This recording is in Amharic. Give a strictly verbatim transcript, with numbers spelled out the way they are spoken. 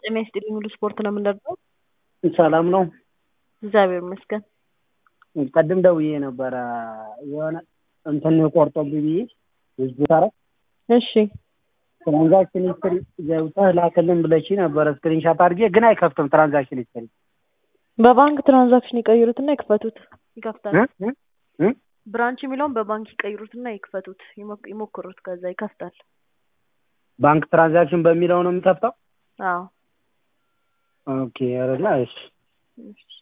ጤና ይስጥልኝ ሙሉ ስፖርት ነው የምንደርሰው። ሰላም ነው። እግዚአብሔር ይመስገን። ቀደም ደውዬ ነበረ የሆነ እንትን ቆርጦብኝ ብዬ እዚህ ታረ እሺ ትራንዛክሽን ሂስትሪ ገብተህ ላክልን ብለሽ ነበረ ስክሪንሻት አድርጌ ግን አይከፍትም። ትራንዛክሽን ሂስትሪ በባንክ ትራንዛክሽን ይቀይሩትና ይክፈቱት ይከፍታል። እ እ ብራንች የሚለውን በባንክ ይቀይሩትና ይክፈቱት ይሞክሩት ከዛ ይከፍታል። ባንክ ትራንዛክሽን በሚለው ነው የሚከፍተው? አዎ ኦኬ አረላ እሺ እሺ